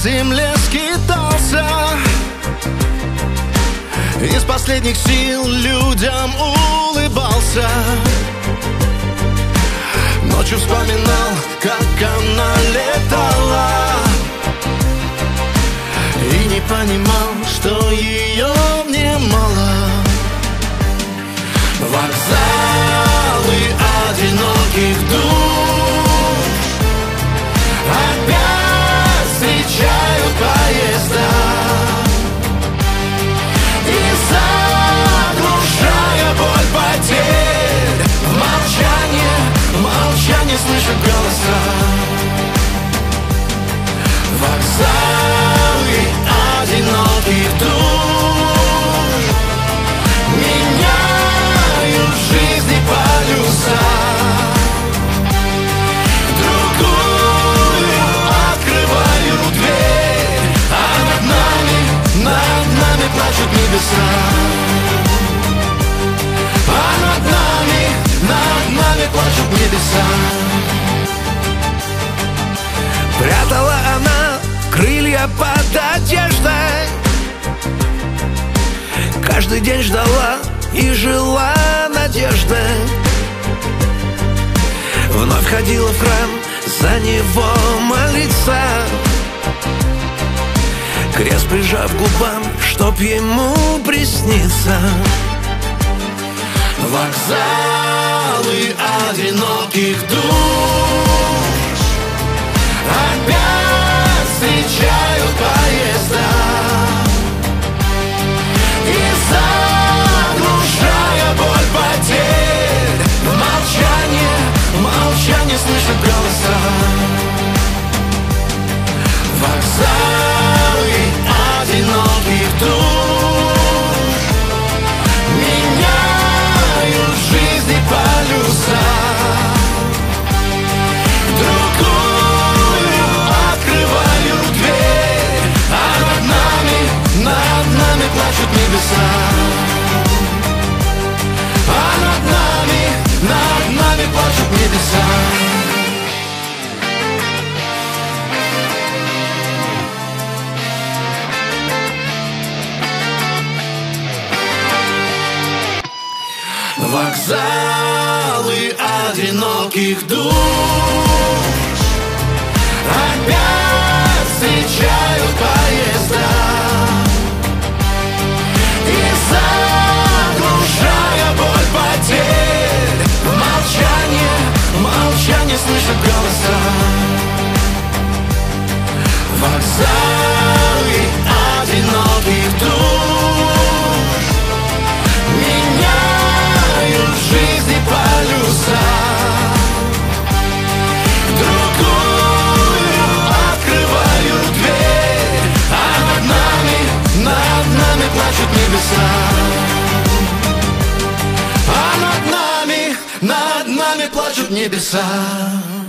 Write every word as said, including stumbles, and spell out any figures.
земле скитался, из последних сил людям улыбался. Ночью вспоминал, как она летала, и не понимал, что ее мне мало. Вокзалы одиноких душ опять встречают поезда, и заглушая боль потерь, в молчании, в молчании слышу голоса. Вокзалы одиноких душ меняют жизни полюса, другую открывают дверь, а над нами, над нами плачут небеса. А над нами, над нами плачут небеса. Прятала она крылья под одеждой, каждый день ждала и жила надеждой. Вновь ходила в храм за него молиться, крест прижав к губам, чтоб ему присниться. Вокзалы одиноких душ опять встречают поезда, и заглушая боль потерь, в молчании, в молчании слышат голоса. Вокзалы одиноких душ меняют жизни полюса, другую открывают дверь, а над нами, над нами плачут небеса. А над нами, над нами плачут небеса. Вокзалы одиноких душ опять встречают поезда, и заглушая боль потерь, в молчании, в молчании слышат голоса. Вокзалы одиноких душ меняют жизни полюса, другую открывают дверь, а над нами, над нами плачут небеса. А над нами, над нами плачут небеса.